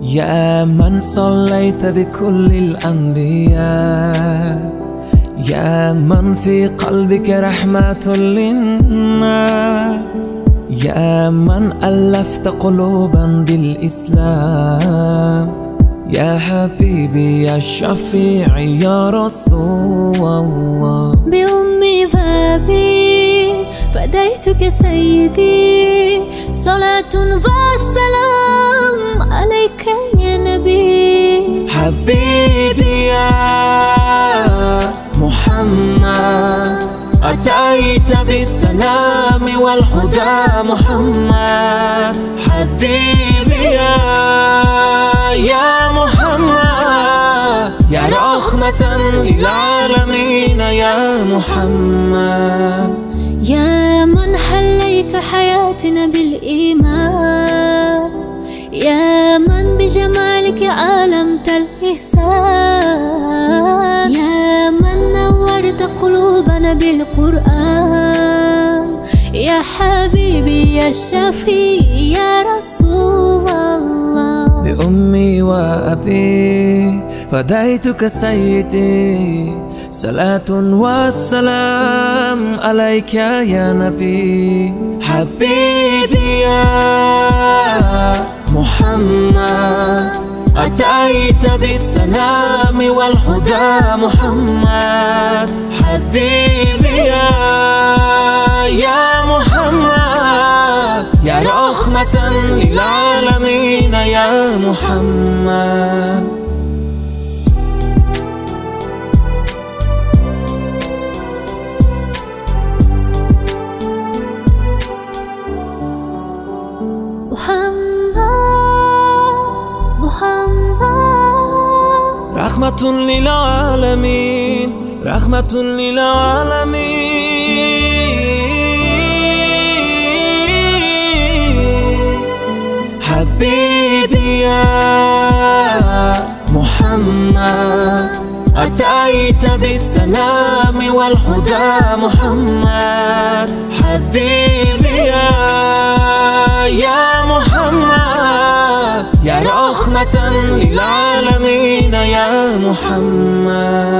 يا من صليت بكل الأنبياء، يا من في قلبك رحمة للناس، يا من ألفت قلوبا بالإسلام، يا حبيبي يا شفيع يا رسول الله. بأمي وأبي فديتك سيدي، صلاة والسلام عليك يا نبي. حبيبي يا محمد، أتيت بالسلام والهدى محمد. حبيبي يا محمد، يا رحمة للعالمين يا محمد. يا من حليت حياتنا بالإيمان، يا من بجمالك عالمت الإحسان، يا من نورت قلوبنا بالقرآن، يا حبيبي يا شفيع يا رسول الله. بأمي وأبي فديتك سيدي، صلاة والسلام عليك يا نبي. حبيبي يا محمد، أتيت بالسلام والهدى محمد. حبيبي يا محمد، يا رحمة للعالمين يا محمد. رحمة للعالمين، رحمة للعالمين. حبيبي يا محمد، أتيت بالسلام والهدى محمد. حبيبي يا محمد، يا رحمة للعالمين يا محمد.